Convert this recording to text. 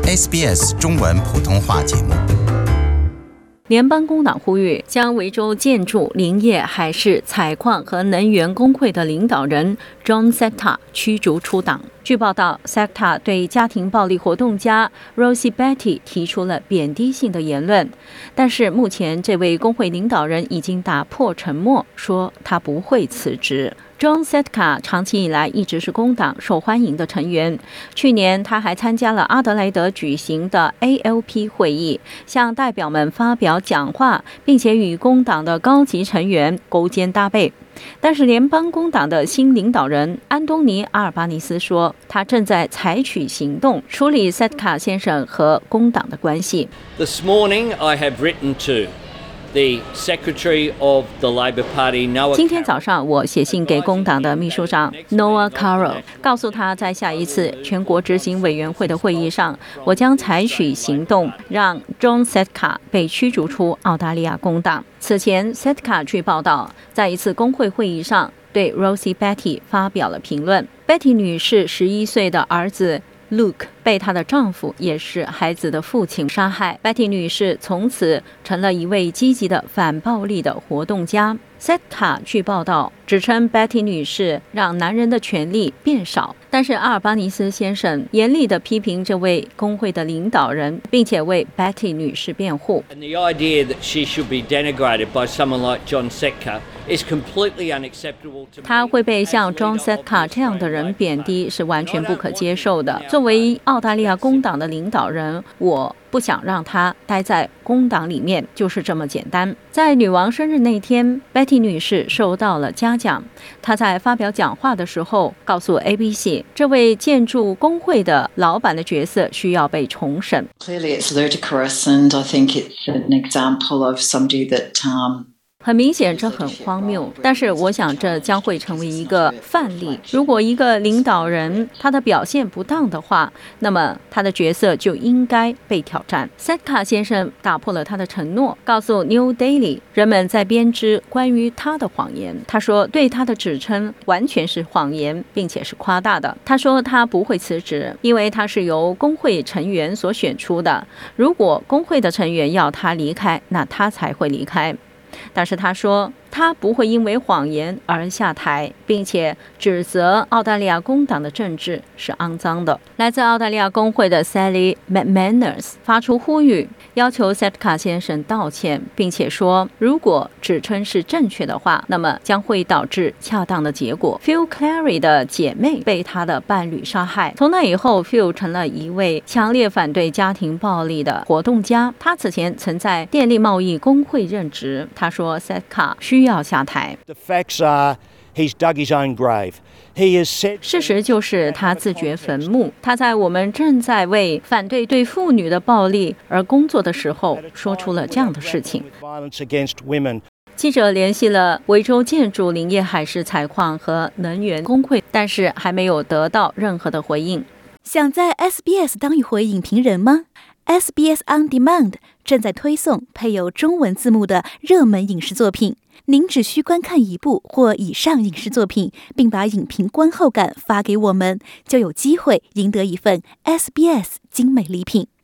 SBS 中文普通话节目。 联邦工党呼吁将维州建筑、林业、海事、采矿和能源工会的领导人 John Setka 驱逐出党。据报道 ，Setka 对家庭暴力活动家 Rosie Batty 提出了贬低性的言论，但是目前这位工会领导人已经打破沉默，说他不会辞职。John Setka 长期以来一直是工党受欢迎的成员。去年，他还参加了阿德莱德举行的 ALP 会议，向代表们发表讲话，并且与工党的高级成员勾肩搭背。但是，联邦工党的新领导人安东尼·阿尔巴尼斯说，他正在采取行动处理 Setka 先生和工党的关系。 This morning, I have written to the Secretary of the Labor Party, Noah. 今天早上，我写信给工党的秘书长 Noah Carroll， 告诉他在下一次全国执行委员会的会议上，我将采取行动，让 John Setka 被驱逐出澳大利亚工党。此前 ，Setka 据报道，在一次工会会议上对 Rosie Batty 发表了评论。Batty 女士11岁的儿子Luke 被她的丈夫，也是孩子的父亲杀害。Batty 女士从此成了一位积极的反暴力的活动家。Setka 据报道指称 Batty 女士让男人的权利变少，但是阿尔巴尼斯先生严厉地批评这位工会的领导人，并且为 Batty 女士辩护。 And the idea that she should be denigrated by someone like John Setka is completely unacceptable to me. 他会被像 John Setka 这样的人贬低是完全不可接受的。作为澳大利亚工党的领导人，我不想让他待在工党里面，就是这么简单。在女王生日那天， Batty 女士受到了嘉奖。她在发表讲话的时候告诉 ABC， 这位建筑工会的老板的角色需要被重审。 Clearly it's ludicrous, and I think it's an example of somebody that 很明显，这很荒谬，但是我想这将会成为一个范例。如果一个领导人他的表现不当的话，那么他的角色就应该被挑战。Setka 先生打破了他的承诺，告诉 New Daily 人们在编织关于他的谎言。他说对他的指称完全是谎言，并且是夸大的。他说他不会辞职，因为他是由工会成员所选出的。如果工会的成员要他离开，那他才会离开。但是他说他不会因为谎言而下台，并且指责澳大利亚工党的政治是肮脏的。来自澳大利亚工会的 Sally McManus 发出呼吁，要求 Setka 先生道歉，并且说如果指称是正确的话，那么将会导致恰当的结果。 Phil Clary 的姐妹被他的伴侣杀害。从那以后， Phil 成了一位强烈反对家庭暴力的活动家。他此前曾在电力贸易工会任职。他说 Setka 需要下台。 The facts are he's dug his own grave. He has said 事实就是他自掘坟墓。他在我们正在为反对对妇女的暴力而工作的时候，说出了这样的事情。 violence against women. 记者联系了维州建筑、林业、海事、采矿和能源工会，但是还没有得到任何的回应。 想在 SBS 当一回影评人吗？ SBS On Demand 正在推送配有中文字幕的热门影视作品。您只需观看一部或以上影视作品，并把影评观后感发给我们，就有机会赢得一份 SBS 精美礼品。